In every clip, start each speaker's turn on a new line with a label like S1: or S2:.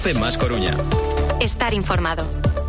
S1: COPE más Coruña.
S2: Estar informado.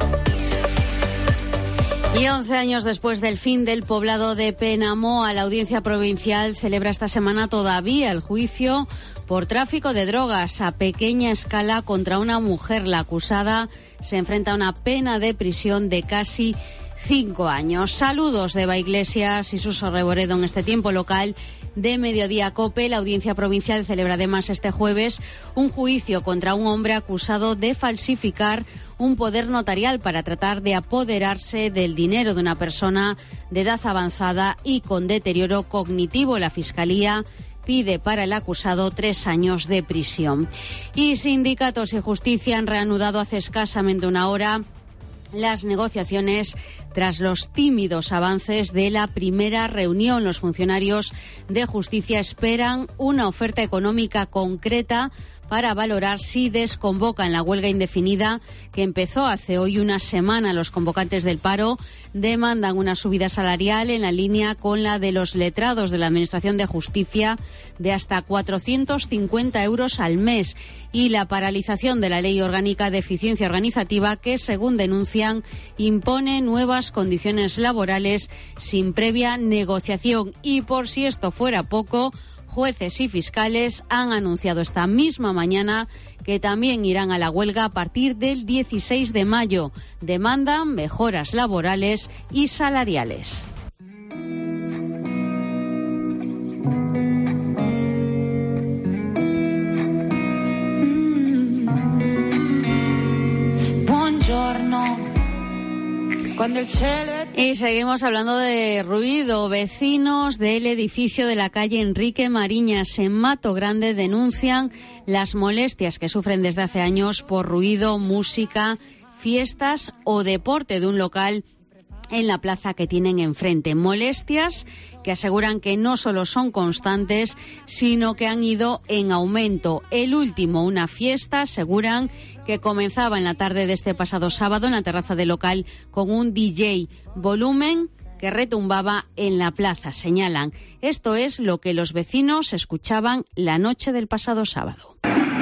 S3: Y 11 años después del fin del poblado de Penamoa, la Audiencia Provincial celebra esta semana todavía el juicio por tráfico de drogas a pequeña escala contra una mujer. La acusada se enfrenta a una pena de prisión de casi 5 años. Saludos de Eva Iglesias y Suso Reboredo en este tiempo local de Mediodía COPE. La Audiencia Provincial celebra además este jueves un juicio contra un hombre acusado de falsificar un poder notarial para tratar de apoderarse del dinero de una persona de edad avanzada y con deterioro cognitivo. La Fiscalía pide para el acusado 3 años de prisión. Y sindicatos y justicia han reanudado hace escasamente una hora las negociaciones tras los tímidos avances de la primera reunión. Los funcionarios de justicia esperan una oferta económica concreta para valorar si desconvocan la huelga indefinida que empezó hace hoy una semana. Los convocantes del paro demandan una subida salarial en la línea con la de los letrados de la Administración de Justicia de hasta 450 euros al mes y la paralización de la Ley Orgánica de Eficiencia Organizativa que, según denuncian, impone nuevas condiciones laborales sin previa negociación. Y por si esto fuera poco, jueces y fiscales han anunciado esta misma mañana que también irán a la huelga a partir del 16 de mayo. Demandan mejoras laborales y salariales. Y seguimos hablando de ruido. Vecinos del edificio de la calle Enrique Mariñas en Mato Grande denuncian las molestias que sufren desde hace años por ruido, música, fiestas o deporte de un local en la plaza que tienen enfrente. Molestias que aseguran que no solo son constantes, sino que han ido en aumento. El último, una fiesta, aseguran que comenzaba en la tarde de este pasado sábado en la terraza del local con un DJ, volumen que retumbaba en la plaza. Señalan, esto es lo que los vecinos escuchaban la noche del pasado sábado.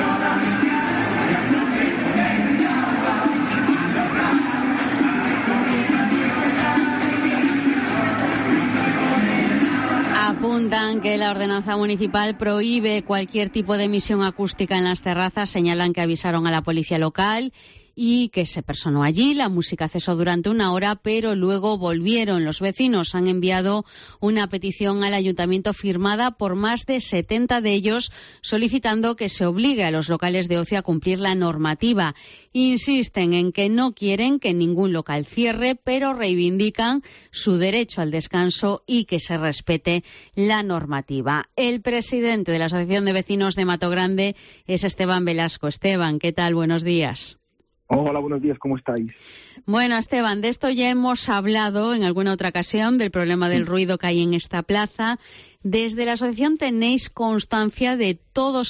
S3: Apuntan que la ordenanza municipal prohíbe cualquier tipo de emisión acústica en las terrazas. Señalan que avisaron a la policía local y que se personó allí. La música cesó durante una hora, pero luego volvieron. Los vecinos han enviado una petición al ayuntamiento firmada por más de 70 de ellos, solicitando que se obligue a los locales de ocio a cumplir la normativa. Insisten en que no quieren que ningún local cierre, pero reivindican su derecho al descanso y que se respete la normativa. El presidente de la Asociación de Vecinos de Mato Grande es Esteban Velasco. Esteban, ¿qué tal? Buenos días.
S4: Hola, buenos días, ¿cómo estáis?
S3: Bueno, Esteban, de esto ya hemos hablado en alguna otra ocasión, del problema del ruido que hay en esta plaza. Desde la asociación tenéis constancia de todos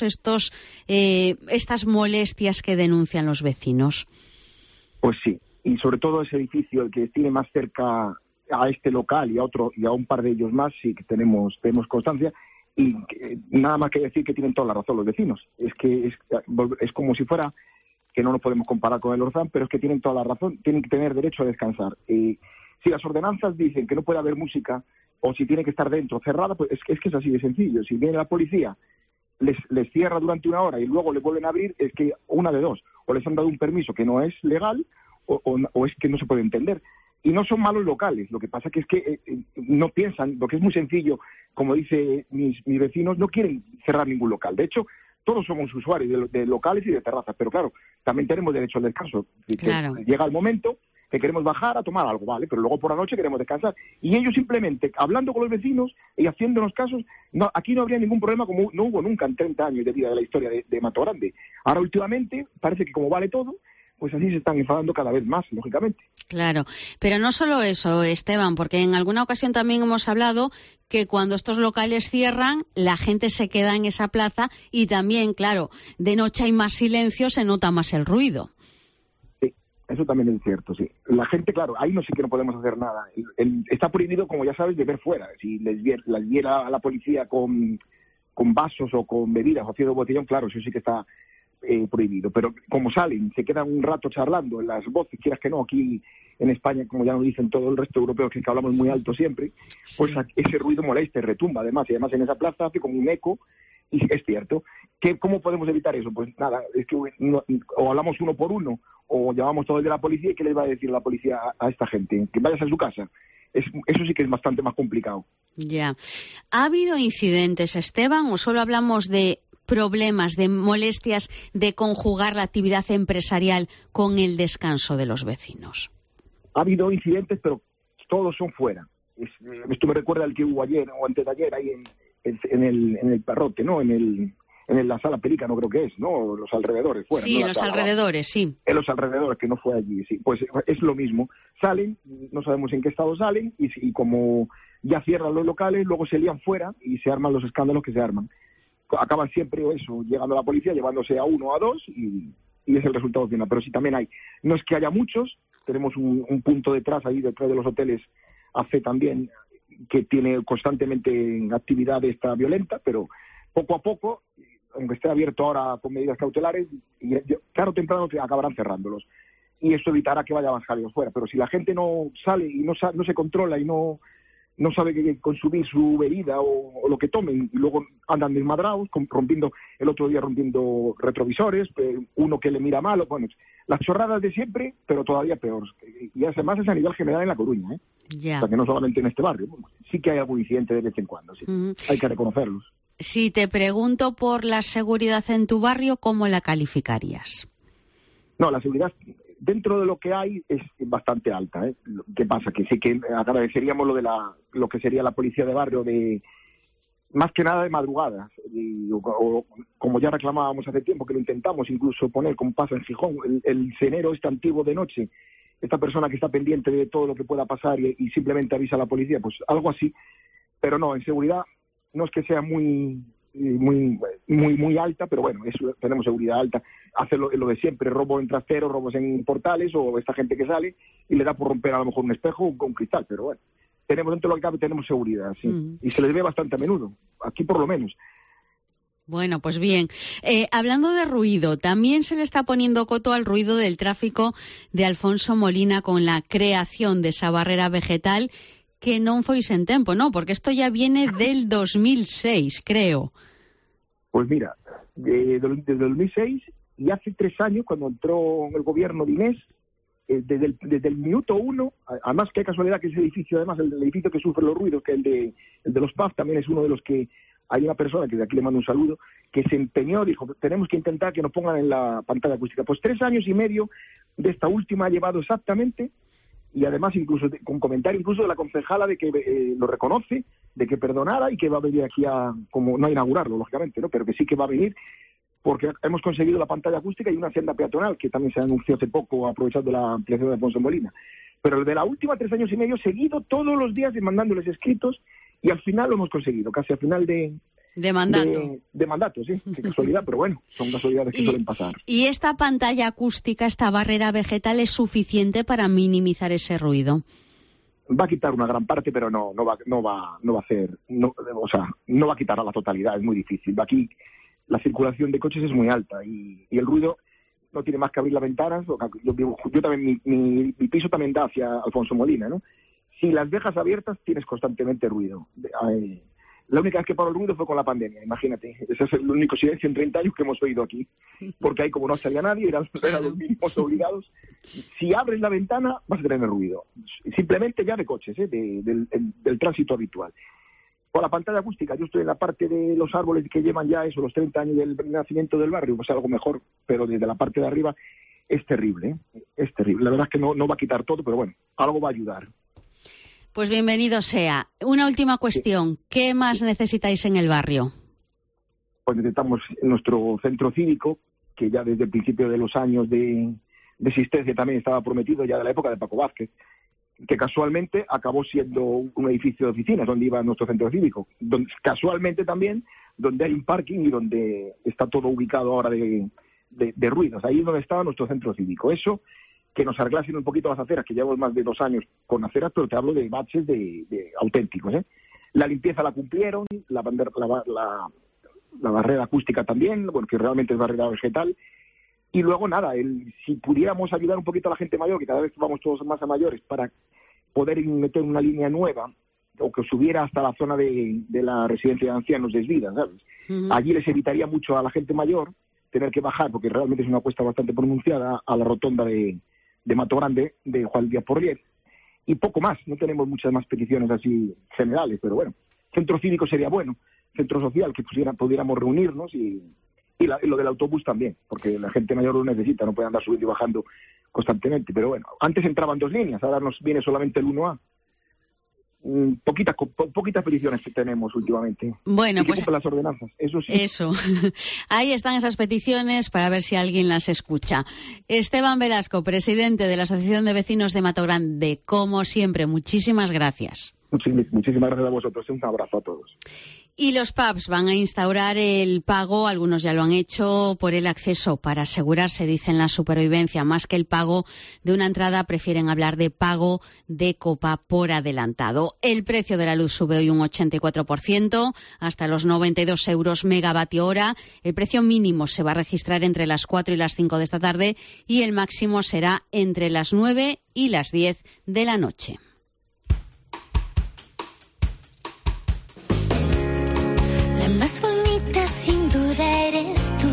S3: estas molestias que denuncian los vecinos.
S4: Pues sí, y sobre todo ese edificio, el que tiene más cerca a este local y a otro y a un par de ellos más, sí que tenemos constancia. Y nada más que decir que tienen toda la razón los vecinos. Es que es como si fuera que no nos podemos comparar con el Orzán, pero es que tienen toda la razón, tienen que tener derecho a descansar. Si las ordenanzas dicen que no puede haber música, o si tiene que estar dentro, cerrada, pues es que es así de sencillo. Si viene la policía, les cierra durante una hora y luego les vuelven a abrir, es que una de dos, o les han dado un permiso que no es legal, o es que no se puede entender. Y no son malos locales, lo que pasa que es que no piensan, lo que es muy sencillo, como dicen mis vecinos, no quieren cerrar ningún local. De hecho, todos somos usuarios de locales y de terrazas, pero claro, también tenemos derecho al descanso.
S3: Claro.
S4: Llega el momento que queremos bajar a tomar algo, ¿vale? Pero luego por la noche queremos descansar. Y ellos simplemente, hablando con los vecinos y haciéndonos casos, aquí no habría ningún problema como no hubo nunca en 30 años de vida de la historia de Mato Grande. Ahora últimamente parece que como vale todo, pues así se están enfadando cada vez más, lógicamente.
S3: Claro, pero no solo eso, Esteban, porque en alguna ocasión también hemos hablado que cuando estos locales cierran, la gente se queda en esa plaza y también, claro, de noche hay más silencio, se nota más el ruido.
S4: Sí, eso también es cierto, sí. La gente, claro, ahí no sí que no podemos hacer nada. Está prohibido, como ya sabes, beber fuera. Si las viera a la policía con vasos o con bebidas o haciendo botellón, claro, eso sí que está prohibido. Pero como salen, se quedan un rato charlando en las voces, quieras que no, aquí en España, como ya nos dicen todo el resto de europeos, que hablamos muy alto siempre, pues ese ruido molesta y retumba además, y además en esa plaza hace como un eco, y es cierto. ¿Cómo podemos evitar eso? Pues nada, es que o hablamos uno por uno, o llamamos todo el de la policía, y ¿qué les va a decir la policía a esta gente? Que vayas a su casa. Eso sí que es bastante más complicado.
S3: Ya. ¿Ha habido incidentes, Esteban, o solo hablamos de problemas, de molestias de conjugar la actividad empresarial con el descanso de los vecinos?
S4: Ha habido incidentes, pero todos son fuera. Esto me recuerda al que hubo ayer o antes de ayer ahí en el Parrote, ¿no? En la Sala Pelícano, creo que es, ¿no? Los alrededores, fuera.
S3: Sí,
S4: ¿no?
S3: los alrededores, sí.
S4: En los alrededores, que no fue allí, sí. Pues es lo mismo. Salen, no sabemos en qué estado salen, y como ya cierran los locales, luego se lían fuera y se arman los escándalos que se arman. Acaban siempre eso, llegando a la policía, llevándose a uno o a dos, y es el resultado final. Pero sí, también hay. No es que haya muchos, tenemos un punto detrás, ahí detrás de los hoteles, AFE también, que tiene constantemente actividad esta violenta, pero poco a poco, aunque esté abierto ahora con medidas cautelares, tarde o temprano acabarán cerrándolos. Y eso evitará que vaya más jaleo fuera. Pero si la gente no sale y no se controla y no sabe qué consumir su bebida o lo que tomen, y luego andan desmadrados, el otro día rompiendo retrovisores, uno que le mira mal, bueno, las chorradas de siempre, pero todavía peor. Y además es a nivel general en La Coruña, ¿eh?
S3: Ya.
S4: O sea, que no solamente en este barrio. Sí que hay algún incidente de vez en cuando, sí. Hay que reconocerlos.
S3: Si te pregunto por la seguridad en tu barrio, ¿cómo la calificarías?
S4: No, la seguridad dentro de lo que hay es bastante alta, ¿eh? ¿Qué pasa? Que sí que agradeceríamos lo que sería la policía de barrio, más que nada de madrugadas, o como ya reclamábamos hace tiempo, que lo intentamos incluso poner, como pasa en Gijón, el cenero este antiguo de noche, esta persona que está pendiente de todo lo que pueda pasar y simplemente avisa a la policía, pues algo así. Pero no, en seguridad no es que sea muy alta, pero bueno, tenemos seguridad alta. Hace lo de siempre, robo en trasteros, robos en portales, o esta gente que sale y le da por romper a lo mejor un espejo o un cristal, pero bueno, tenemos dentro de lo que cabe, tenemos seguridad, sí. Y se les ve bastante a menudo, aquí por lo menos.
S3: Bueno, pues bien. Hablando de ruido, también se le está poniendo coto al ruido del tráfico de Alfonso Molina con la creación de esa barrera vegetal que no fue en tiempo, ¿no? Porque esto ya viene del 2006, creo.
S4: Pues mira, desde el 2006 y hace 3 años, cuando entró el gobierno de Inés, desde el minuto 1, además qué casualidad que ese edificio, además el edificio que sufre los ruidos, que el de los PAF también es uno de los que hay una persona, que de aquí le mando un saludo, que se empeñó, dijo, tenemos que intentar que nos pongan en la pantalla acústica. Pues 3 años y medio de esta última ha llevado exactamente, y además incluso con comentario incluso de la concejala de que lo reconoce, de que perdonara y que va a venir aquí como no a inaugurarlo, lógicamente, ¿no? Pero que sí que va a venir, porque hemos conseguido la pantalla acústica y una senda peatonal, que también se anunció hace poco, aprovechando la ampliación de Alfonso Molina. Pero de la última 3 años y medio, seguido todos los días mandándoles escritos, y al final lo hemos conseguido, casi al final de
S3: mandato.
S4: De mandato, sí, qué casualidad, pero bueno, son casualidades que suelen pasar.
S3: ¿Y esta pantalla acústica, esta barrera vegetal, es suficiente para minimizar ese ruido?
S4: Va a quitar una gran parte, pero no va a hacer, o sea, no va a quitar a la totalidad, es muy difícil. Aquí la circulación de coches es muy alta y el ruido no tiene más que abrir las ventanas. Yo también, mi piso también da hacia Alfonso Molina, ¿no? Si las dejas abiertas tienes constantemente ruido. La única vez que paró el ruido fue con la pandemia, imagínate. Ese es el único silencio en 30 años que hemos oído aquí. Porque ahí, como no salía nadie, eran los mínimos obligados. Si abres la ventana, vas a tener ruido. Simplemente ya de coches, del tránsito habitual. Con la pantalla acústica, yo estoy en la parte de los árboles que llevan ya los 30 años del nacimiento del barrio, pues algo mejor, pero desde la parte de arriba es terrible, ¿eh? Es terrible. La verdad es que no va a quitar todo, pero bueno, algo va a ayudar.
S3: Pues bienvenido sea. Una última cuestión. ¿Qué más necesitáis en el barrio?
S4: Pues necesitamos nuestro centro cívico, que ya desde el principio de los años de existencia también estaba prometido, ya de la época de Paco Vázquez, que casualmente acabó siendo un edificio de oficinas donde iba nuestro centro cívico, casualmente también donde hay un parking y donde está todo ubicado ahora de ruidos. Ahí es donde estaba nuestro centro cívico. Eso, que nos arreglasen un poquito las aceras, que llevamos más de 2 años con aceras, pero te hablo de baches de auténticos, ¿eh? La limpieza la cumplieron, la la barrera acústica también, bueno, que realmente es barrera vegetal. Y luego nada, si pudiéramos ayudar un poquito a la gente mayor, que cada vez vamos todos más a mayores, para poder meter una línea nueva, o que subiera hasta la zona de la residencia de ancianos desvida, ¿sabes? Allí les evitaría mucho a la gente mayor tener que bajar, porque realmente es una cuesta bastante pronunciada, a la rotonda de Mato Grande, de Juan Díaz Porlier, y poco más. No tenemos muchas más peticiones así generales, pero bueno, centro cívico sería bueno, centro social, que pudiéramos reunirnos, y lo del autobús también, porque la gente mayor lo necesita, no puede andar subiendo y bajando constantemente. Pero bueno, antes entraban 2 líneas, ahora nos viene solamente el 1A. Poquitas peticiones que tenemos últimamente.
S3: Bueno,
S4: y que cumplen las ordenanzas, eso sí.
S3: Eso. Ahí están esas peticiones para ver si alguien las escucha. Esteban Velasco, presidente de la Asociación de Vecinos de Mato Grande, como siempre, muchísimas gracias.
S4: Muchísimas gracias a vosotros. Un abrazo a todos.
S3: Y los pubs van a instaurar el pago, algunos ya lo han hecho, por el acceso para asegurarse, dicen, la supervivencia. Más que el pago de una entrada, prefieren hablar de pago de copa por adelantado. El precio de la luz sube hoy un 84%, hasta los 92 euros megavatio hora. El precio mínimo se va a registrar entre las 4 y las 5 de esta tarde y el máximo será entre las 9 y las 10 de la noche.
S1: Más bonita sin duda eres tú.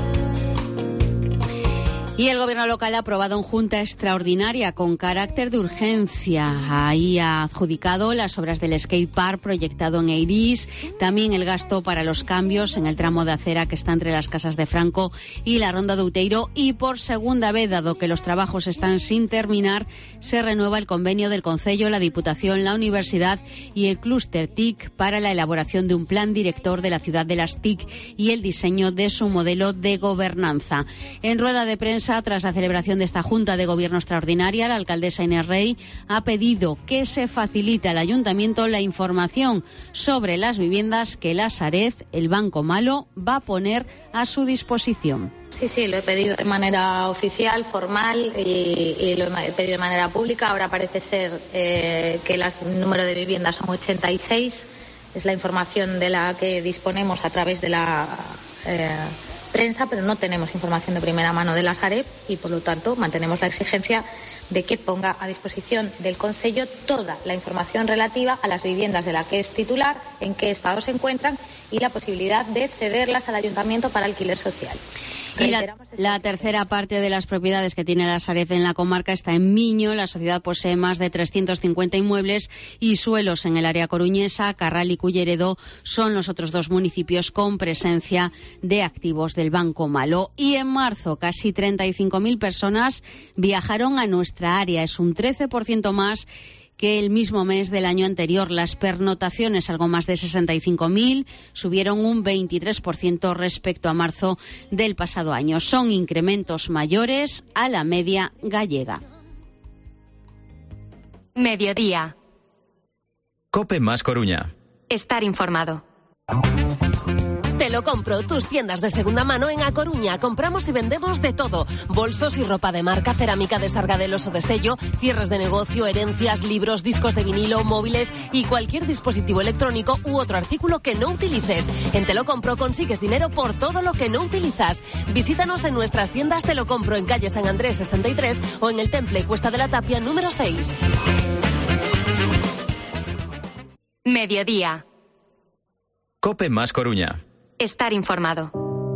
S3: Y el gobierno local ha aprobado en junta extraordinaria con carácter de urgencia. Ahí ha adjudicado las obras del skate park proyectado en Eirís, también el gasto para los cambios en el tramo de acera que está entre las Casas de Franco y la Ronda de Outeiro. Y por segunda vez, dado que los trabajos están sin terminar, se renueva el convenio del Concello, la Diputación, la Universidad y el Clúster TIC para la elaboración de un plan director de la ciudad de las TIC y el diseño de su modelo de gobernanza. En rueda de prensa, tras la celebración de esta Junta de Gobierno extraordinaria, la alcaldesa Inés Rey ha pedido que se facilite al Ayuntamiento la información sobre las viviendas que la Sareb, el Banco Malo, va a poner a su disposición.
S5: Sí, lo he pedido de manera oficial, formal y lo he pedido de manera pública. Ahora parece ser que el número de viviendas son 86. Es la información de la que disponemos a través de la prensa, pero no tenemos información de primera mano de la Sareb y, por lo tanto, mantenemos la exigencia de que ponga a disposición del Concello toda la información relativa a las viviendas de la que es titular, en qué estado se encuentran y la posibilidad de cederlas al Ayuntamiento para alquiler social.
S3: Y la tercera parte de las propiedades que tiene la Sareb en la comarca está en Miño. La sociedad posee más de 350 inmuebles y suelos en el área coruñesa. Carral y Culleredo son los otros 2 municipios con presencia de activos del Banco Malo. Y en marzo, casi 35.000 personas viajaron a nuestra área. Es un 13% más que el mismo mes del año anterior. Las pernotaciones, algo más de 65.000, subieron un 23% respecto a marzo del pasado año. Son incrementos mayores a la media gallega.
S2: Mediodía.
S6: COPE más Coruña.
S2: Estar informado.
S7: Te lo compro, tus tiendas de segunda mano en A Coruña. Compramos y vendemos de todo. Bolsos y ropa de marca, cerámica de Sargadelos o de sello, cierres de negocio, herencias, libros, discos de vinilo, móviles y cualquier dispositivo electrónico u otro artículo que no utilices. En Te lo compro consigues dinero por todo lo que no utilizas. Visítanos en nuestras tiendas Te lo compro en calle San Andrés 63 o en el Temple Cuesta de la Tapia número 6.
S2: Mediodía.
S6: COPE más Coruña.
S2: Estar informado.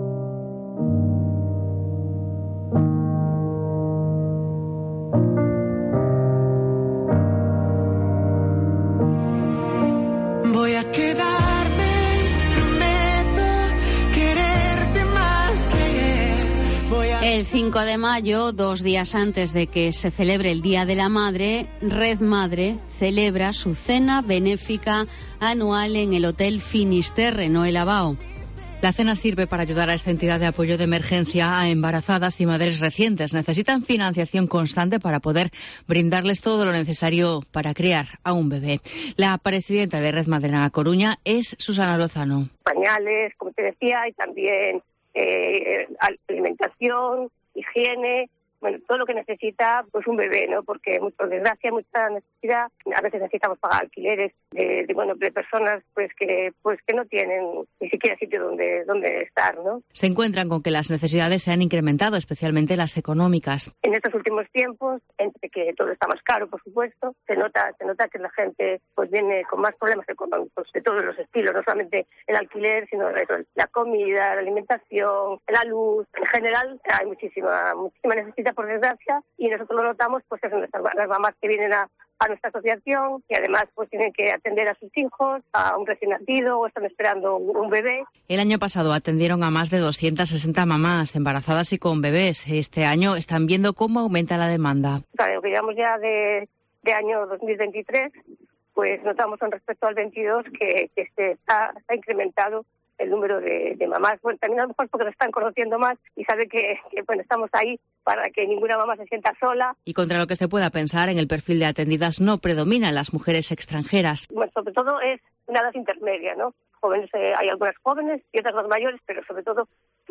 S1: Voy a quedarme, prometo quererte más que ayer.
S3: El 5 de mayo, 2 días antes de que se celebre el Día de la Madre, Red Madre celebra su cena benéfica anual en el Hotel Finisterre, Noel Abao.
S8: La cena sirve para ayudar a esta entidad de apoyo de emergencia a embarazadas y madres recientes. Necesitan financiación constante para poder brindarles todo lo necesario para criar a un bebé. La presidenta de Red Madre en A Coruña es Susana Lozano.
S9: Pañales, como te decía, y también alimentación, higiene, todo lo que necesita pues un bebé, ¿no? Porque por desgracia mucha necesidad, a veces necesitamos pagar alquileres de personas pues que no tienen ni siquiera sitio donde estar, ¿no?
S8: Se encuentran con que las necesidades se han incrementado, especialmente las económicas.
S9: En estos últimos tiempos, entre que todo está más caro, por supuesto, se nota que la gente pues viene con más problemas económicos de todos los estilos, no solamente el alquiler, sino la comida, la alimentación, la luz. En general hay muchísima necesidad, por desgracia, y nosotros lo notamos pues en las mamás que vienen a nuestra asociación, y además pues tienen que atender a sus hijos, a un recién nacido o están esperando un bebé.
S8: El año pasado atendieron a más de 260 mamás embarazadas y con bebés. Este año están viendo cómo aumenta la demanda.
S9: Claro, lo que llevamos ya de año 2023, pues notamos con respecto al 22 que está incrementado el número de mamás. Bueno, también a lo mejor porque lo están conociendo más y sabe que estamos ahí para que ninguna mamá se sienta sola.
S8: Y contra lo que se pueda pensar, en el perfil de atendidas no predominan las mujeres extranjeras.
S9: Bueno, sobre todo es una edad intermedia, ¿no? Jóvenes, hay algunas jóvenes y otras más mayores, pero sobre todo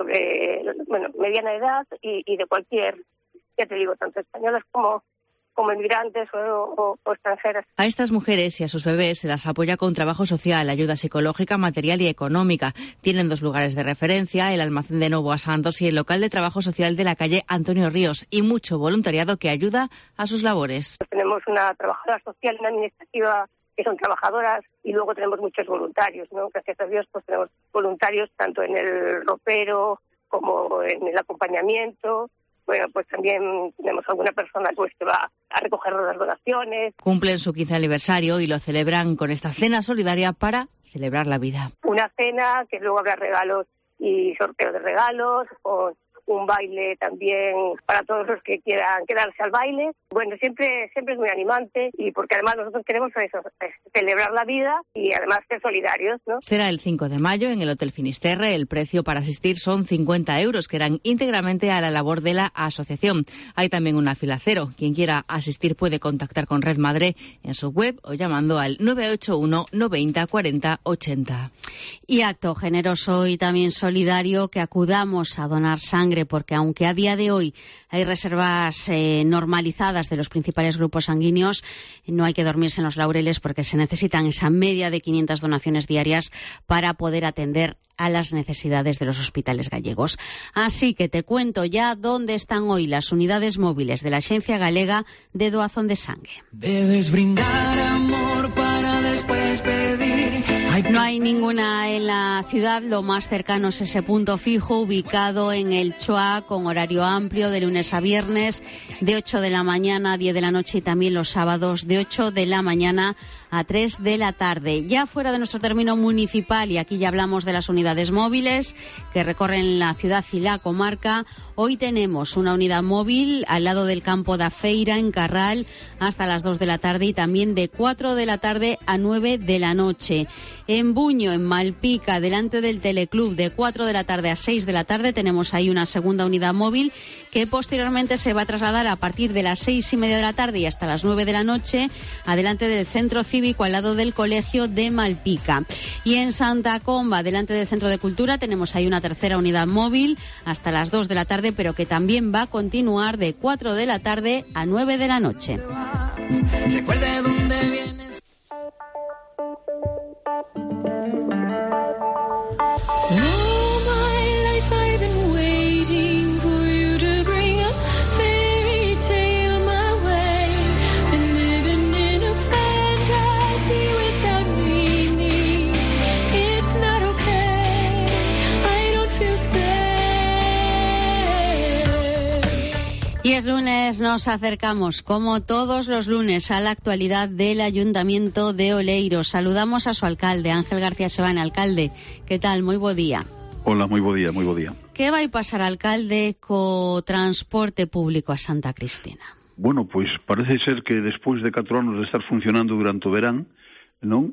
S9: mediana edad y de cualquier, ya te digo, tanto españolas como inmigrantes o extranjeras.
S8: A estas mujeres y a sus bebés se las apoya con trabajo social, ayuda psicológica, material y económica. Tienen 2 lugares de referencia, el almacén de Novo a Santos y el local de trabajo social de la calle Antonio Ríos, y mucho voluntariado que ayuda a sus labores.
S9: Pues tenemos una trabajadora social y una administrativa que son trabajadoras, y luego tenemos muchos voluntarios, ¿no? Gracias a Dios pues tenemos voluntarios tanto en el ropero como en el acompañamiento. Bueno, pues también tenemos alguna persona pues que va a recoger las donaciones.
S8: Cumplen su 15 aniversario y lo celebran con esta cena solidaria para celebrar la vida.
S9: Una cena que luego habrá regalos y sorteo de regalos, con un baile también para todos los que quieran quedarse al baile. Bueno, siempre es muy animante, y porque además nosotros queremos eso, celebrar la vida y además ser solidarios, ¿no?
S8: Será el 5 de mayo en el Hotel Finisterre. El precio para asistir son 50 euros, que irán íntegramente a la labor de la asociación. Hay también una fila cero. Quien quiera asistir puede contactar con Red Madre en su web o llamando al 981 90 40 80.
S3: Y acto generoso y también solidario, que acudamos a donar sangre, porque aunque a día de hoy hay reservas normalizadas de los principales grupos sanguíneos, no hay que dormirse en los laureles, porque se necesitan esa media de 500 donaciones diarias para poder atender a las necesidades de los hospitales gallegos. Así que te cuento ya dónde están hoy las unidades móviles de la Axencia Galega de Doazón de Sangue.
S10: Debes brindar amor para después pedir.
S3: No hay ninguna en la ciudad. Lo más cercano es ese punto fijo ubicado en el Choa, con horario amplio de lunes a viernes, de 8 de la mañana a 10 de la noche, y también los sábados de 8 de la mañana a 3 de la tarde. Ya fuera de nuestro término municipal, y aquí ya hablamos de las unidades móviles que recorren la ciudad y la comarca, hoy tenemos una unidad móvil al lado del campo da Feira, en Carral, hasta las 2 de la tarde, y también de 4 de la tarde a 9 de la noche. En Buño, en Malpica, delante del Teleclub, de 4 de la tarde a 6 de la tarde, tenemos ahí una segunda unidad móvil que posteriormente se va a trasladar a partir de las 6:30 de la tarde y hasta las 9 de la noche, adelante del Centro Cívico, al lado del Colegio de Malpica. Y en Santa Comba, delante del Centro de Cultura, tenemos ahí una tercera unidad móvil hasta las 2 de la tarde, pero que también va a continuar de 4 de la tarde a 9 de la noche.
S10: Recuerde dónde vienes.
S3: Y es lunes, nos acercamos, como todos los lunes, a la actualidad del Ayuntamiento de Oleiros. Saludamos a su alcalde, Ángel García Sebane. Alcalde, ¿qué tal? Muy bo día.
S11: Hola, moi bo día, moi bo día.
S3: Que vai pasar, alcalde, co transporte público a Santa Cristina?
S11: Bueno, pois parece ser que despois de 4 anos de estar funcionando durante o verán, non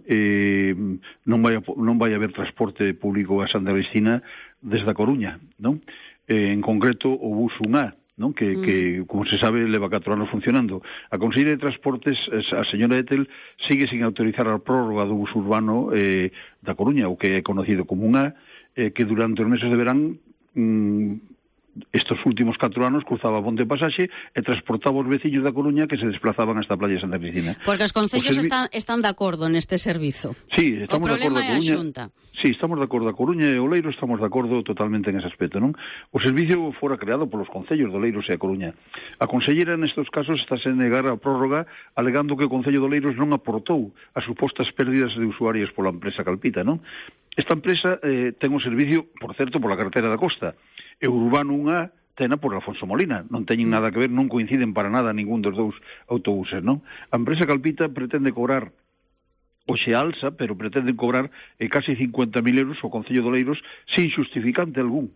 S11: vai haber transporte público a Santa Cristina desde a Coruña, non? En concreto o bus 1A, non? Que como se sabe, leva 4 anos funcionando. A Conselleira de Transportes, a señora Etel, sigue sin autorizar a prórroga do bus urbano da Coruña, o que é conocido como 1A, que durante os meses de verán estes últimos 4 anos cruzaba a Ponte Pasaxe e transportaba os veciños da Coruña que se desplazaban hasta a playa de Santa Cristina.
S3: Porque os concellos están de acordo neste servizo.
S11: Sí, estamos de acordo a Coruña.
S3: Xunta.
S11: Sí, estamos de acordo a Coruña e Oleiros, estamos de acordo totalmente en ese aspecto, non? O servicio fora creado polos concellos de Oleiros e a Coruña. A conselleira nestes casos está a negar a prórroga alegando que o Concello de Oleiros non aportou as supostas pérdidas de usuarios pola empresa Calpita, non? Esta empresa ten un servicio, por certo, pola carretera da Costa. E Urbano 1A tena por Alfonso Molina. Non teñen nada que ver, non coinciden para nada ningún dos dous autobuses, non? A empresa Calpita pretende cobrar hoxe alza, pero pretenden cobrar casi 50.000 euros ao Concello de Oleiros sin justificante algún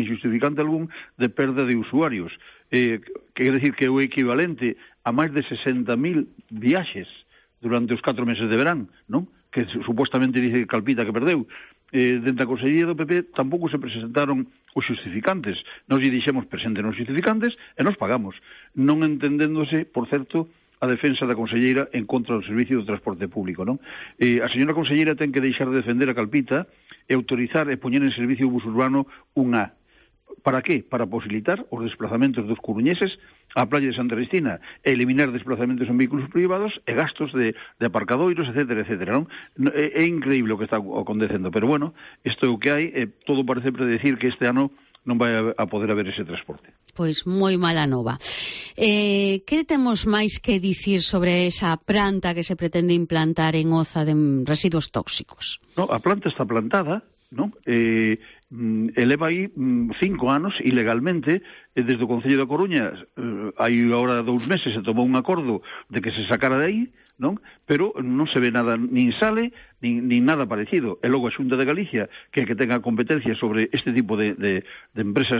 S11: de perda de usuarios. Quer decir que é o equivalente a máis de 60.000 viaxes durante os 4 meses de verán, non? Que supuestamente dice Calpita que perdeu. Dentro da Consellería do PP tampouco se presentaron os justificantes. Nos lle dixemos presentes nos justificantes e nos pagamos. Non entendéndose, por certo, a defensa da conselleira en contra do servicio do transporte público, non? A señora conselleira ten que deixar de defender a Calpita e autorizar e poñer en servicio o bus urbano 1A. Para qué? Para posibilitar os desplazamentos dos coruñeses á playa de Santa Cristina e eliminar desplazamentos en vehículos privados e gastos de aparcadoiros, etcétera, non? É increíble o que está acontecendo, pero bueno, isto é o que hai, todo parece predecir que este ano non vai a poder haber ese transporte.
S3: Pois moi mala nova. Que temos máis que dicir sobre esa planta que se pretende implantar en Oza de residuos tóxicos?
S11: No, a planta está plantada, non? Eleva aí 5 anos ilegalmente desde o Concello da Coruña. Hai agora 2 meses se tomou un acordo de que se sacara de aí, non? Pero non se ve nada, nin sale nin nada parecido. E logo a Xunta de Galicia, que tenga competencia sobre este tipo de empresas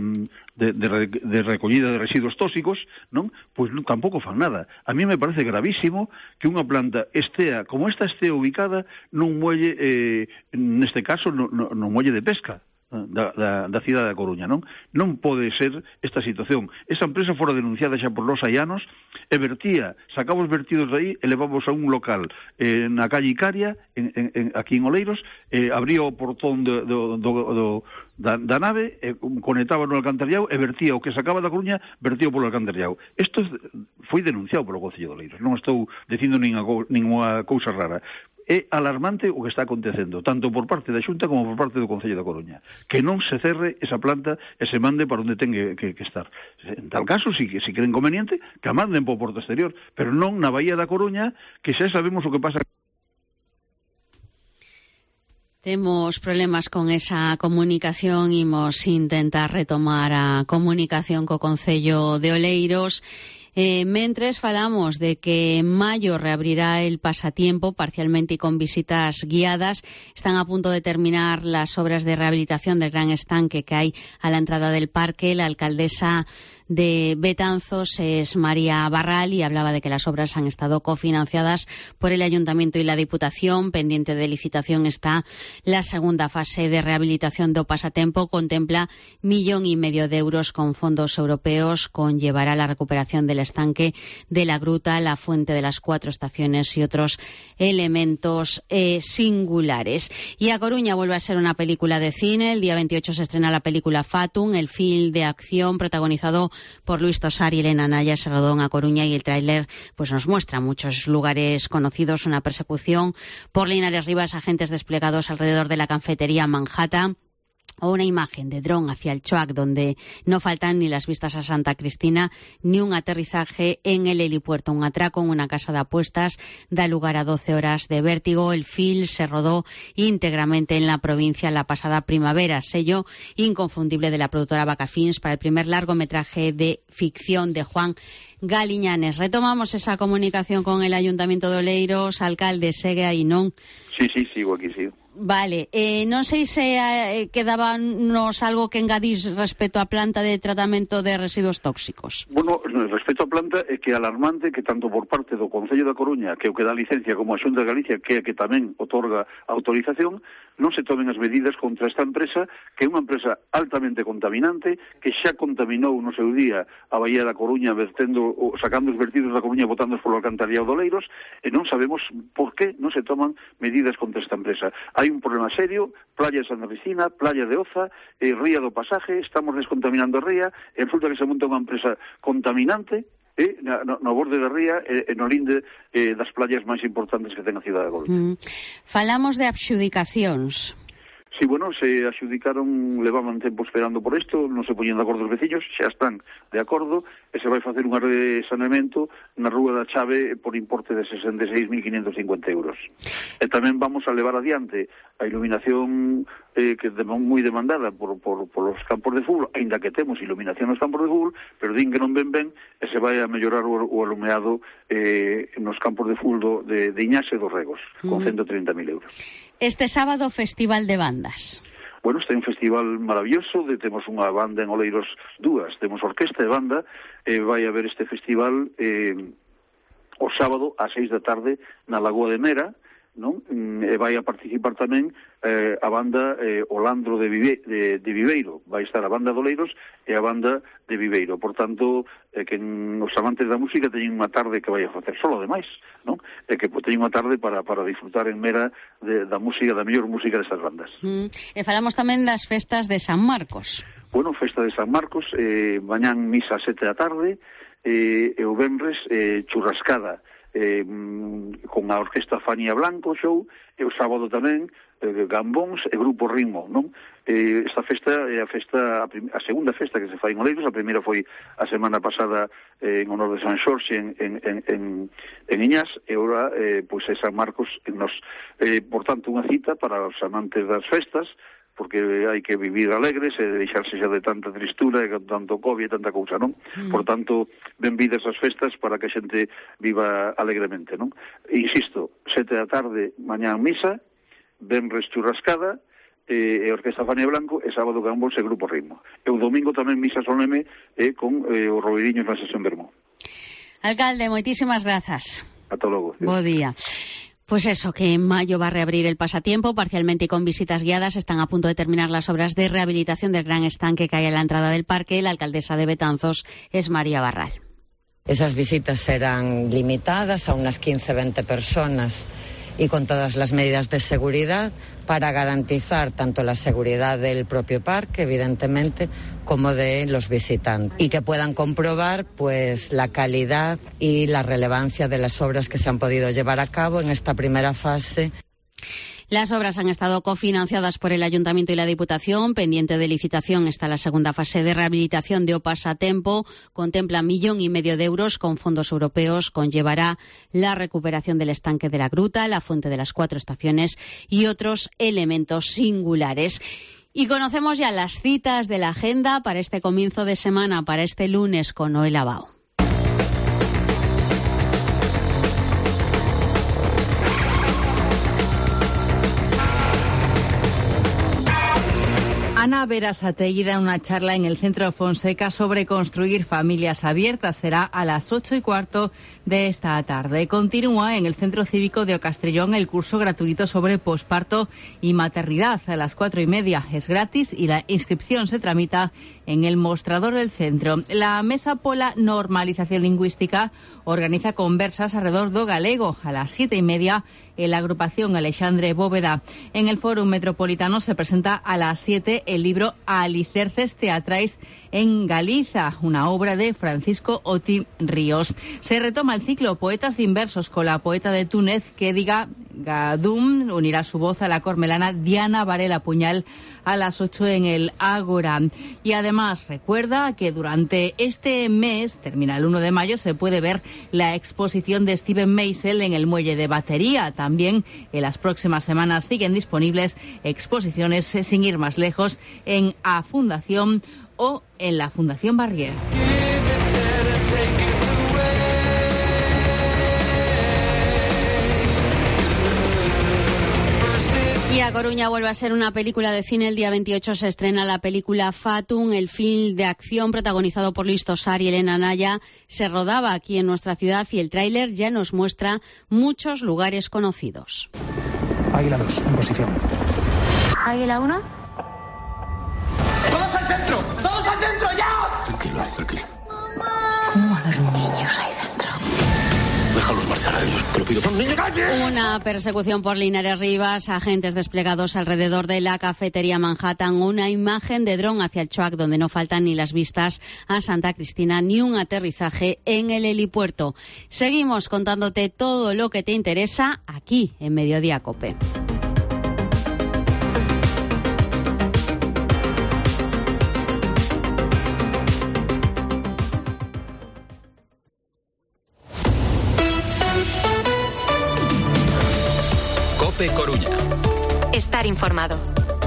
S11: de recollida de residuos tóxicos, non? Pois tampouco fan nada. A mí me parece gravísimo que unha planta estea, como esta estea ubicada nun muelle, neste caso, non muelle de pesca da cidade da Coruña, non? Non pode ser esta situación. Esa empresa fora denunciada xa por los haianos e vertía, sacaba os vertidos de aí e levamos a un local na calle Icaria, aquí en Oleiros, abría o portón da nave, conectaba no alcantarillado e vertía o que sacaba da Coruña, vertía polo alcantarillado. Isto foi denunciado polo Concello de Oleiros, non estou dicindo ninguna cousa rara. É alarmante o que está acontecendo, tanto por parte da Xunta como por parte do Concello da Coruña. Que non se cerre esa planta e se mande para onde ten que estar. En tal caso, si queren conveniente, que a manden para o porto exterior, pero non na Bahía da Coruña, que xa sabemos o que pasa.
S3: Temos problemas con esa comunicación, imos intentar retomar a comunicación co Concello de Oleiros. Mentres falamos de que en mayo reabrirá el pasatiempo parcialmente y con visitas guiadas. Están a punto de terminar las obras de rehabilitación del gran estanque que hay a la entrada del parque. La alcaldesa de Betanzos es María Barral y hablaba de que las obras han estado cofinanciadas por el Ayuntamiento y la Diputación. Pendiente de licitación está la segunda fase de rehabilitación do Pasatempo. Contempla 1,5 millóns de euros con fondos europeos. Conllevará la recuperación del estanque de la gruta, la fuente de las 4 estaciones y otros elementos singulares. Y A Coruña vuelve a ser una película de cine. El día 28 se estrena la película Fatum, el film de acción protagonizado por Luis Tosar y Elena Naya. Se rodó en A Coruña y el tráiler pues nos muestra muchos lugares conocidos, una persecución por Linares Rivas, agentes desplegados alrededor de la cafetería Manhattan, o una imagen de dron hacia el Choac, donde no faltan ni las vistas a Santa Cristina ni un aterrizaje en el helipuerto. Un atraco en una casa de apuestas da lugar a 12 horas de vértigo. El film se rodó íntegramente en la provincia la pasada primavera, sello inconfundible de la productora Bacafilms para el primer largometraje de ficción de Juan Galiñanes. Retomamos esa comunicación con el Ayuntamiento de Oleiros. Alcalde, segue aí, non?
S12: Sí, sigo aquí, sigo.
S3: Vale, non sei se quedábanos algo que engadir respecto á planta de tratamento de residuos tóxicos.
S11: Bueno, respecto á planta é que é alarmante que tanto por parte do Concello da Coruña, que é o que dá licencia, como a Xunta de Galicia, que é que tamén otorga autorización, non se tomen as medidas contra esta empresa, que é unha empresa altamente contaminante, que xa contaminou no seu día a Bahía da Coruña vertendo sacando os vertidos da Coruña e botándoos polo alcantarillado de Oleiros, e non sabemos por que non se toman medidas contra esta empresa. Hai un problema serio, playa de Santa Cristina, playa de Oza, ría do Pasaje, estamos descontaminando a ría, e resulta que se monta unha empresa contaminante no borde da ría e no linde das playas máis importantes que ten a cidade de Coruña.
S3: Falamos de adxudicacións.
S11: Sí, bueno, se adxudicaron, levaban tempo esperando por isto, non se poñen de acordo os veciños, xa están de acordo, e se vai facer unha rede de saneamento na Rúa da Chave por importe de 66.550 euros. E tamén vamos a levar adiante a iluminación que é moi demandada por os campos de fútbol, aínda que temos iluminación nos campos de fútbol, pero din que non ven ben, e se vai a mellorar o alumeado nos campos de fútbol de Iñase e dos Regos, con 130.000 euros.
S3: Este sábado, Festival de Bandas.
S11: Bueno, este é un festival maravilloso, temos unha banda en Oleiros, dúas, temos orquesta e banda, vai haber este festival o sábado ás 6 da tarde na Lagoa de Mera, non? E vai a participar tamén a banda O Landro de Viveiro, vai estar a banda de Oleiros e a banda de Viveiro, por tanto, que os amantes da música teñen unha tarde que vai a facer solo demais, non? E que teñen unha tarde para disfrutar en Mera da música, da mellor música destas bandas.
S3: E falamos tamén das festas de San Marcos.
S11: Bueno, festa de San Marcos, mañán misa a 7 da tarde, e o venres churrascada, con a orquesta Fania Blanco show, e o sábado tamén Gambóns e Grupo Ritmo, non? Esta festa é a segunda festa que se fai en Oleiros. A primeira foi a semana pasada en honor de San Xorxe en Iñás, e agora pois é San Marcos por tanto unha cita para os amantes das festas, porque hai que vivir alegres e deixarse xa de tanta tristura e tanto COVID e tanta cousa, non? Por tanto, benvidas as festas para que a xente viva alegremente, non? Insisto, 7 da tarde, mañán misa, venres churrascada, e Orquesta Fania Blanco, e sábado Gambóns e Grupo Ritmo. E o domingo tamén misa soleme con os Robeiriños na sesión Vermú.
S3: Alcalde, moitísimas grazas.
S11: Ata logo.
S3: Bo día. Pues eso, que en mayo va a reabrir el pasatiempo parcialmente y con visitas guiadas. Están a punto de terminar las obras de rehabilitación del gran estanque que hay en la entrada del parque. La alcaldesa de Betanzos es María Barral.
S12: Esas visitas serán limitadas a unas 15-20 personas y con todas las medidas de seguridad para garantizar tanto la seguridad del propio parque, evidentemente, como de los visitantes, y que puedan comprobar pues la calidad y la relevancia de las obras que se han podido llevar a cabo en esta primera fase.
S3: Las obras han estado cofinanciadas por el Ayuntamiento y la Diputación. Pendiente de licitación está la segunda fase de rehabilitación de O Pasatempo. Contempla 1,5 millones de euros con fondos europeos. Conllevará la recuperación del estanque de la Gruta, la fuente de las 4 estaciones y otros elementos singulares. Y conocemos ya las citas de la agenda para este comienzo de semana, para este lunes con Noel Abao.
S8: Ana Berasategui da una charla en el Centro Fonseca sobre construir familias abiertas. Será a las 8:15 de esta tarde. Continúa en el Centro Cívico de Ocastrellón el curso gratuito sobre posparto y maternidad. A las 4:30 es gratis y la inscripción se tramita en el mostrador del centro. La Mesa pola Normalización Lingüística organiza conversas alrededor do galego. A las 7:30 en la agrupación Alexandre Bóveda. En el Fórum Metropolitano se presenta a las 7 el libro Alicerces Teatrais en Galiza, una obra de Francisco Oti Ríos. Se retoma el ciclo Poetas de Inversos con la poeta de Túnez, Kédiga Gadum. Unirá su voz a la cormelana Diana Varela Puñal a las 8 en el Ágora. Y además recuerda que durante este mes, termina el 1 de mayo, se puede ver la exposición de Steven Meisel en el Muelle de Batería. También en las próximas semanas siguen disponibles exposiciones, sin ir más lejos, en A Fundación o en la Fundación Barrier.
S3: Y A Coruña vuelve a ser una película de cine. El día 28 se estrena la película Fatum, el film de acción protagonizado por Luis Tosar y Elena Naya. Se rodaba aquí en nuestra ciudad y el tráiler ya nos muestra muchos lugares conocidos.
S13: Águila 2, en posición.
S1: Águila 1.
S10: ¡Todos al centro! ¡Todos al centro, ya!
S13: Tranquilo, tranquilo.
S1: ¿Cómo va a haber un niño
S14: te lo pido, no me calles.
S3: Una persecución por Linares Rivas, agentes desplegados alrededor de la cafetería Manhattan, una imagen de dron hacia el Chuac donde no faltan ni las vistas a Santa Cristina ni un aterrizaje en el helipuerto. Seguimos contándote todo lo que te interesa aquí en Mediodía COPE.
S6: COPE Coruña.
S2: Estar informado.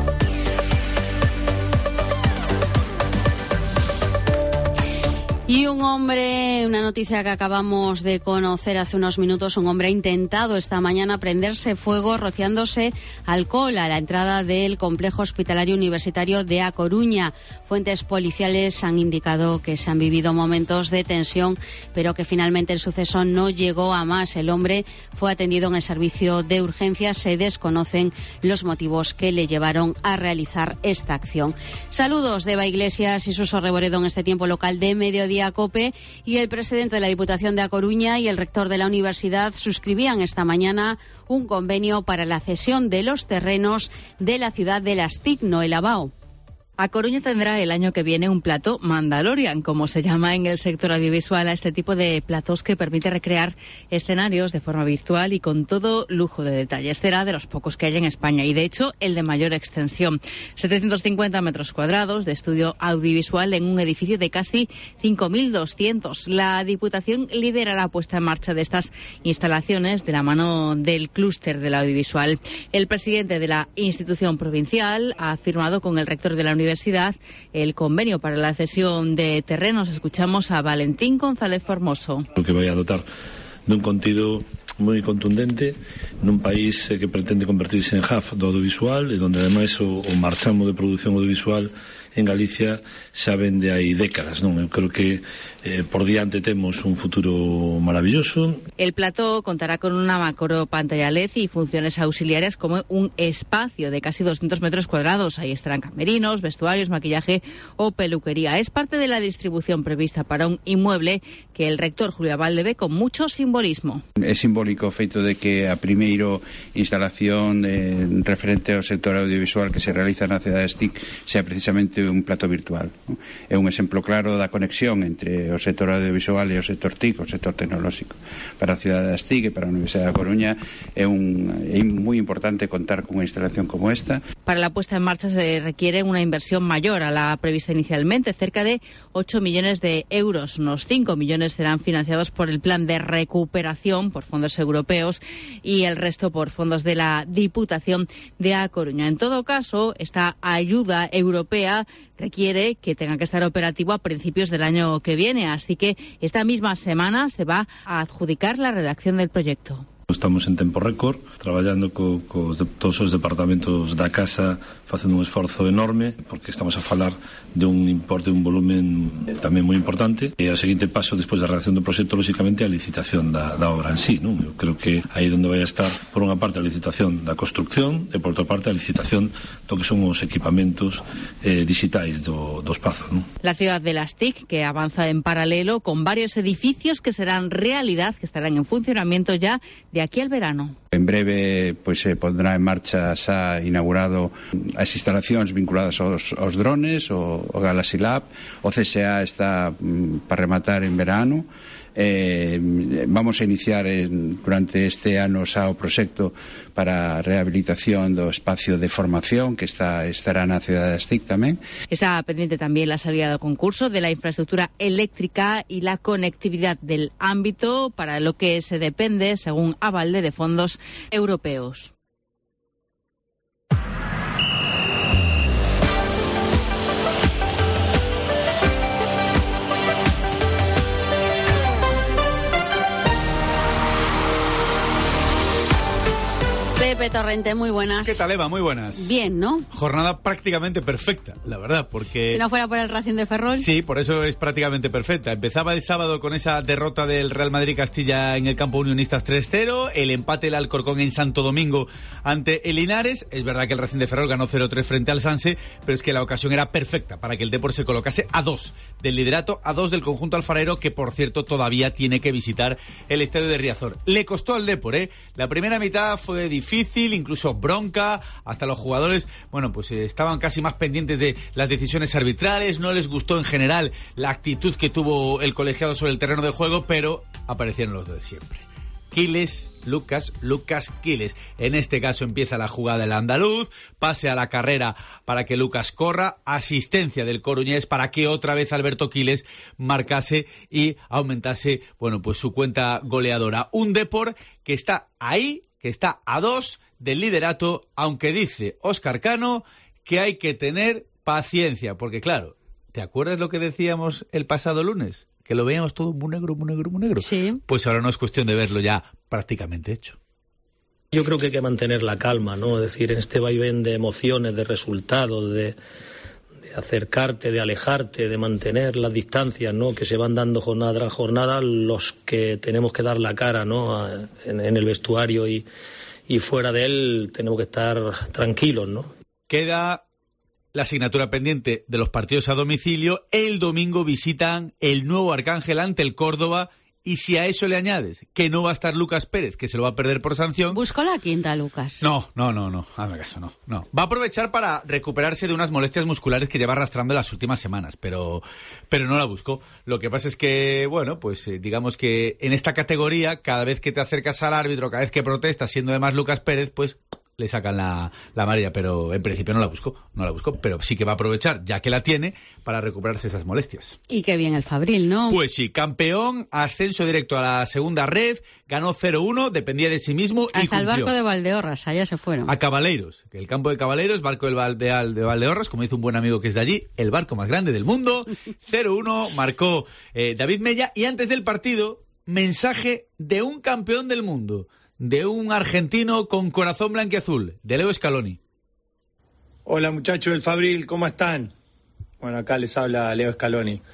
S3: Y un hombre, una noticia que acabamos de conocer hace unos minutos, un hombre ha intentado esta mañana prenderse fuego rociándose alcohol a la entrada del complejo hospitalario universitario de A Coruña. Fuentes policiales han indicado que se han vivido momentos de tensión, pero que finalmente el suceso no llegó a más. El hombre fue atendido en el servicio de urgencias. Se desconocen los motivos que le llevaron a realizar esta acción. Saludos de Eva Iglesias y Suso Reboredo en este tiempo local de Mediodía COPE, y el presidente de la Diputación de A Coruña y el rector de la universidad suscribían esta mañana un convenio para la cesión de los terrenos de la ciudad de Las TIC, Noel Abao.
S8: A Coruña tendrá el año que viene un plató Mandalorian, como se llama en el sector audiovisual a este tipo de platós que permite recrear escenarios de forma virtual y con todo lujo de detalles. Será de los pocos que hay en España y, de hecho, el de mayor extensión. 750 metros cuadrados de estudio audiovisual en un edificio de casi 5.200. La Diputación lidera la puesta en marcha de estas instalaciones de la mano del clúster del audiovisual. El presidente de la institución provincial ha firmado con el rector de la universidad el convenio para la cesión de terrenos. Escuchamos a Valentín González Formoso.
S15: Lo que vai a dotar dun contido moi contundente nun país que pretende convertirse en hub do audiovisual e donde ademais o marchamo de produción audiovisual en Galicia xa vende hai décadas, non? Eu creo que por diante temos un futuro maravilloso.
S8: El plató contará con una macro pantalla LED y funciones auxiliares como un espacio de casi 200 metros cuadrados. Ahí estarán camerinos, vestuarios, maquillaje o peluquería. Es parte de la distribución prevista para un inmueble que el rector Julio Abalde ve con mucho simbolismo.
S16: É simbólico o feito de que a primeiro instalación referente ao sector audiovisual que se realiza na cidade de STIC sea precisamente un plató virtual. É un exemplo claro da conexión entre o sector audiovisual e o sector TIC, o sector tecnolóxico. Para a cidade de STIC e para a Universidade da Coruña é moi importante contar con unha instalación como esta.
S8: Para la puesta en marcha se requiere una inversión mayor a la prevista inicialmente, cerca de 8 millones de euros. Unos 5 millones serán financiados por el plan de recuperación por fondos europeos y el resto por fondos de la Diputación de A Coruña. En todo caso, esta ayuda europea requiere que tenga que estar operativo a principios del año que viene, así que esta misma semana se va a adjudicar la redacción del proyecto.
S15: Estamos en tempo récord, traballando todos os departamentos da Casa, facendo un esforzo enorme, porque estamos a falar de un importe, un volumen tamén moi importante. E o seguinte paso, despois da redacción do proxecto, lóxicamente, a licitación da obra en sí, non? Eu creo que aí onde vai a estar, por unha parte, a licitación da construcción e, por outra parte, a licitación do que son os equipamentos digitais do espazo, non?
S8: La ciudad de Las TIC, que avanza en paralelo con varios edificios que serán realidad, que estarán en funcionamiento ya de aquí al verano.
S16: En breve se pondrá en marcha, xa inaugurado as instalacións vinculadas aos drones, o Galaxy Lab. O CSA está para rematar en verano. Vamos a iniciar durante este ano xa o proxecto para a rehabilitación do espacio de formación que estará na cidade de STIC tamén.
S8: Está pendiente también la salida do concurso de la infraestructura eléctrica y la conectividad del ámbito, para lo que se depende, según Abalde, de fondos europeos.
S3: Pepe Torrente, muy buenas.
S14: ¿Qué tal, Eva? Muy buenas.
S3: Bien, ¿no?
S14: Jornada prácticamente perfecta, la verdad, porque...
S3: Si no fuera por el Racing de Ferrol.
S14: Sí, por eso es prácticamente perfecta. Empezaba el sábado con esa derrota del Real Madrid-Castilla en el campo Unionistas 3-0, el empate del Alcorcón en Santo Domingo ante el Linares. Es verdad que el Racing de Ferrol ganó 0-3 frente al Sanse, pero es que la ocasión era perfecta para que el Depor se colocase a 2 del liderato, a 2 del conjunto alfarero, que por cierto todavía tiene que visitar el estadio de Riazor. Le costó al Depor, ¿eh? La primera mitad fue difícil, incluso bronca, hasta los jugadores, bueno, pues estaban casi más pendientes de las decisiones arbitrales, no les gustó en general la actitud que tuvo el colegiado sobre el terreno de juego, pero aparecieron los de siempre. Quiles, Lucas Quiles. En este caso empieza la jugada del andaluz, pase a la carrera para que Lucas corra, asistencia del coruñés para que otra vez Alberto Quiles marcase y aumentase, bueno, pues su cuenta goleadora. Un Depor que está ahí, que está a 2 del liderato, aunque dice Óscar Cano que hay que tener paciencia, porque claro, ¿te acuerdas lo que decíamos el pasado lunes? Que lo veíamos todo muy negro, muy negro, muy negro.
S3: Sí.
S14: Pues ahora no es cuestión de verlo ya prácticamente hecho.
S17: Yo creo que hay que mantener la calma, ¿no? Es decir, en este vaivén de emociones, de resultados, de acercarte, de alejarte, de mantener las distancias, ¿no? Que se van dando jornada tras jornada, los que tenemos que dar la cara, ¿no? En el vestuario y fuera de él tenemos que estar tranquilos, ¿no?
S14: Queda la asignatura pendiente de los partidos a domicilio. El domingo visitan el Nuevo Arcángel ante el Córdoba, y si a eso le añades que no va a estar Lucas Pérez, que se lo va a perder por sanción...
S3: Buscó la quinta, Lucas.
S14: No, hazme caso, no. Va a aprovechar para recuperarse de unas molestias musculares que lleva arrastrando las últimas semanas, pero no la buscó. Lo que pasa es que, bueno, pues digamos que en esta categoría, cada vez que te acercas al árbitro, cada vez que protestas, siendo además Lucas Pérez, pues le sacan la amarilla, pero en principio no la buscó, pero sí que va a aprovechar, ya que la tiene, para recuperarse esas molestias.
S3: Y qué bien el Fabril, ¿no?
S14: Pues sí, campeón, ascenso directo a la segunda red, ganó 0-1, dependía de sí mismo y
S3: hasta
S14: cumplió.
S3: El barco de Valdeorras, allá se fueron.
S14: A Cabaleiros, el campo de Cabaleiros, barco de Valdeorras, como dice un buen amigo que es de allí, el barco más grande del mundo. 0-1, marcó David Mella, y antes del partido, mensaje de un campeón del mundo, de un argentino con corazón blanquiazul, de Leo Scaloni.
S18: Hola muchachos del Fabril, ¿cómo están? Bueno, acá les habla Leo Scaloni.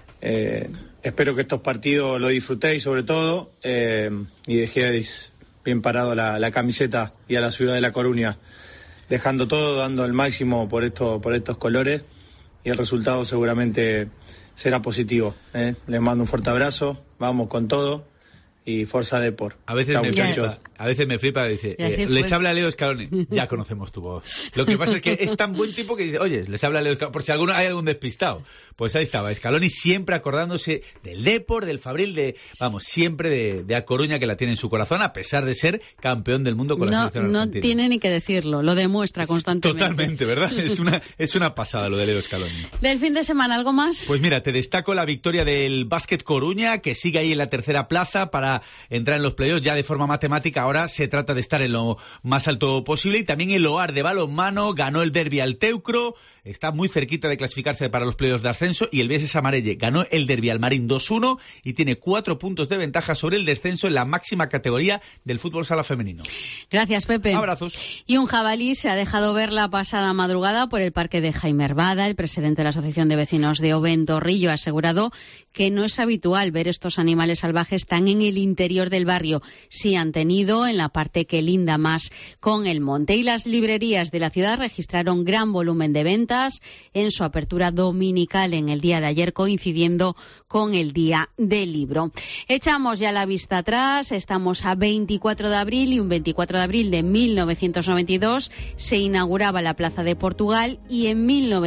S18: Espero que estos partidos lo disfrutéis sobre todo y dejéis bien parado la camiseta y a la ciudad de La Coruña, dejando todo, dando el máximo por estos colores, y el resultado seguramente será positivo. Les mando un fuerte abrazo, vamos con todo. Y Forza Depor.
S14: A veces me flipa, dice, les habla Leo Scaloni, ya conocemos tu voz. Lo que pasa es que es tan buen tipo que dice, oye, les habla Leo Scaloni, por si hay algún despistado. Pues ahí estaba, Scaloni siempre acordándose del Depor, del Fabril, siempre de A Coruña, que la tiene en su corazón, a pesar de ser campeón del mundo con la selección argentina.
S3: No tiene ni que decirlo, lo demuestra constantemente.
S14: Totalmente, ¿verdad? Es una pasada lo de Leo Scaloni.
S3: ¿Del fin de semana algo más?
S14: Pues mira, te destaco la victoria del Básquet Coruña, que sigue ahí en la tercera plaza para entrar en los playoffs ya de forma matemática. Ahora se trata de estar en lo más alto posible. Y también el Oar de balonmano ganó el derbi al Teucro, está muy cerquita de clasificarse para los playoffs de ascenso. Y el Vieses Amarelle ganó el derbi al Marín 2-1 y tiene 4 puntos de ventaja sobre el descenso en la máxima categoría del fútbol sala femenino.
S3: Gracias, Pepe.
S14: Abrazos.
S3: Y un jabalí se ha dejado ver la pasada madrugada por el parque de Jaime Herbada. El presidente de la Asociación de Vecinos de Oventorrillo ha asegurado que no es habitual ver estos animales salvajes tan en el interior del barrio. Sí han tenido en la parte que linda más con el monte. Y las librerías de la ciudad registraron gran volumen de ventas en su apertura dominical en el día de ayer, coincidiendo con el Día del Libro. Echamos ya la vista atrás, estamos a 24 de abril y un 24 de abril de 1992 se inauguraba la Plaza de Portugal y en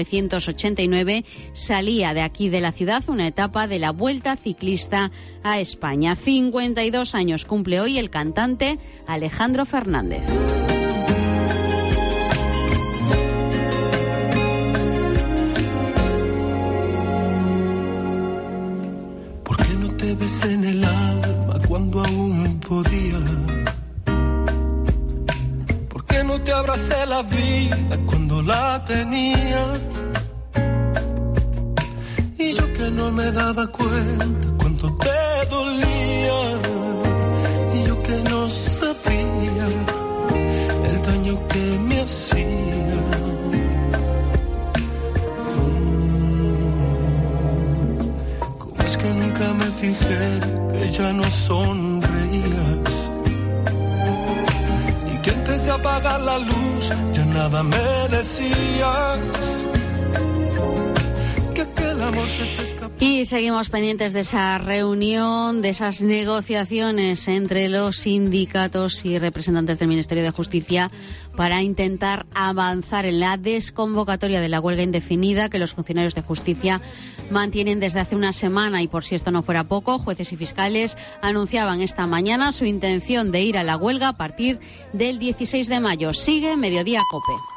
S3: 1989 salía de aquí de la ciudad una etapa de la Vuelta Ciclista a España. 52 años cumple hoy el cantante Alejandro Fernández.
S10: ¿Por qué no te ves en el alma cuando aún podía? ¿Por qué no te abracé la vida cuando la tenía? Y yo que no me daba cuenta cuánto te dolía, y yo que no sabía el sonreías. Y que antes de apagar la luz ya nada me decías. Que aquel amor se te escapó.
S3: Y seguimos pendientes de esa reunión, de esas negociaciones entre los sindicatos y representantes del Ministerio de Justicia para intentar avanzar en la desconvocatoria de la huelga indefinida que los funcionarios de justicia mantienen desde hace una semana. Y por si esto no fuera poco, jueces y fiscales anunciaban esta mañana su intención de ir a la huelga a partir del 16 de mayo. Sigue Mediodía COPE.